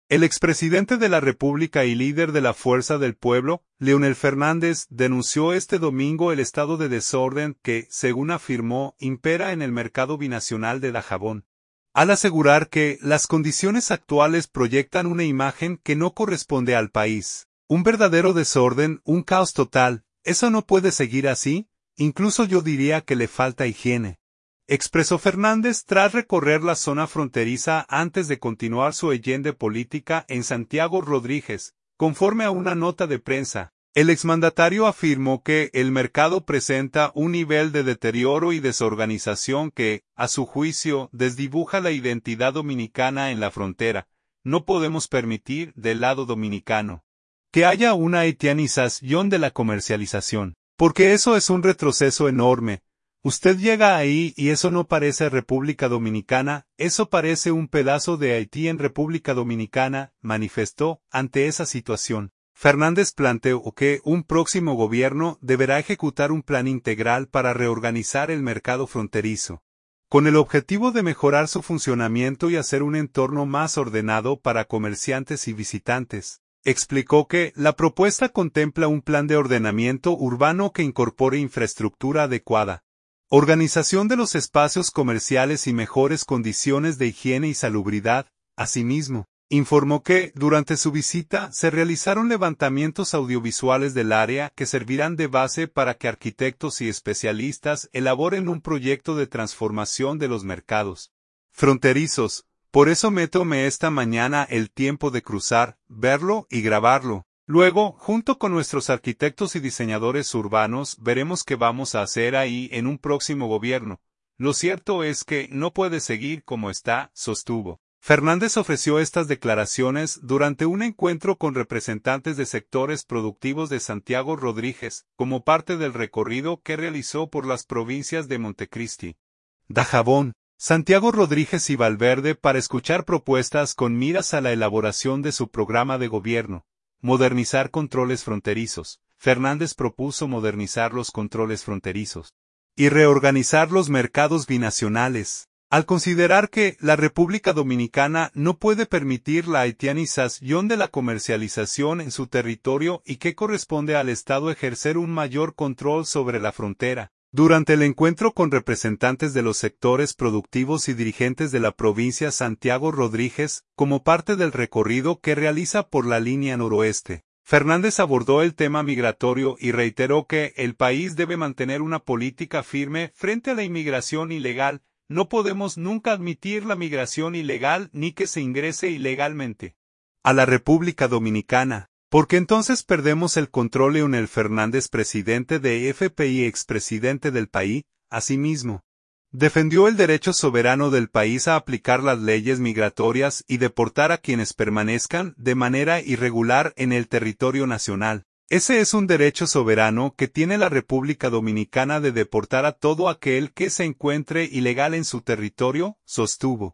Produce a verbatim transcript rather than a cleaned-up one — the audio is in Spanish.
El expresidente de la República y líder de la Fuerza del Pueblo, Leonel Fernández, denunció este domingo el estado de desorden que, según afirmó, impera en el mercado binacional de Dajabón, al asegurar que las condiciones actuales proyectan una imagen que no corresponde al país. Un verdadero desorden, un caos total, eso no puede seguir así, incluso yo diría que le falta higiene, expresó Fernández tras recorrer la zona fronteriza antes de continuar su allende política en Santiago Rodríguez. Conforme a una nota de prensa, el exmandatario afirmó que el mercado presenta un nivel de deterioro y desorganización que, a su juicio, desdibuja la identidad dominicana en la frontera. No podemos permitir, del lado dominicano, que haya una haitianización de la comercialización, porque eso es un retroceso enorme. Usted llega ahí y eso no parece República Dominicana, eso parece un pedazo de Haití en República Dominicana, manifestó. Ante esa situación, Fernández planteó que un próximo gobierno deberá ejecutar un plan integral para reorganizar el mercado fronterizo, con el objetivo de mejorar su funcionamiento y hacer un entorno más ordenado para comerciantes y visitantes. Explicó que la propuesta contempla un plan de ordenamiento urbano que incorpore infraestructura adecuada, organización de los espacios comerciales y mejores condiciones de higiene y salubridad. Asimismo, informó que, durante su visita, se realizaron levantamientos audiovisuales del área que servirán de base para que arquitectos y especialistas elaboren un proyecto de transformación de los mercados fronterizos. Por eso me tomé esta mañana el tiempo de cruzar, verlo y grabarlo. Luego, junto con nuestros arquitectos y diseñadores urbanos, veremos qué vamos a hacer ahí en un próximo gobierno. Lo cierto es que no puede seguir como está, sostuvo. Fernández ofreció estas declaraciones durante un encuentro con representantes de sectores productivos de Santiago Rodríguez, como parte del recorrido que realizó por las provincias de Montecristi, Dajabón, Santiago Rodríguez y Valverde para escuchar propuestas con miras a la elaboración de su programa de gobierno. Modernizar controles fronterizos. Fernández propuso modernizar los controles fronterizos y reorganizar los mercados binacionales, al considerar que la República Dominicana no puede permitir la haitianización de la comercialización en su territorio y que corresponde al Estado ejercer un mayor control sobre la frontera. Durante el encuentro con representantes de los sectores productivos y dirigentes de la provincia Santiago Rodríguez, como parte del recorrido que realiza por la línea noroeste, Fernández abordó el tema migratorio y reiteró que el país debe mantener una política firme frente a la inmigración ilegal. No podemos nunca admitir la migración ilegal ni que se ingrese ilegalmente a la República Dominicana, porque entonces perdemos el control. Leonel Fernández, presidente de F P I y expresidente del país, asimismo, defendió el derecho soberano del país a aplicar las leyes migratorias y deportar a quienes permanezcan de manera irregular en el territorio nacional. Ese es un derecho soberano que tiene la República Dominicana de deportar a todo aquel que se encuentre ilegal en su territorio, sostuvo.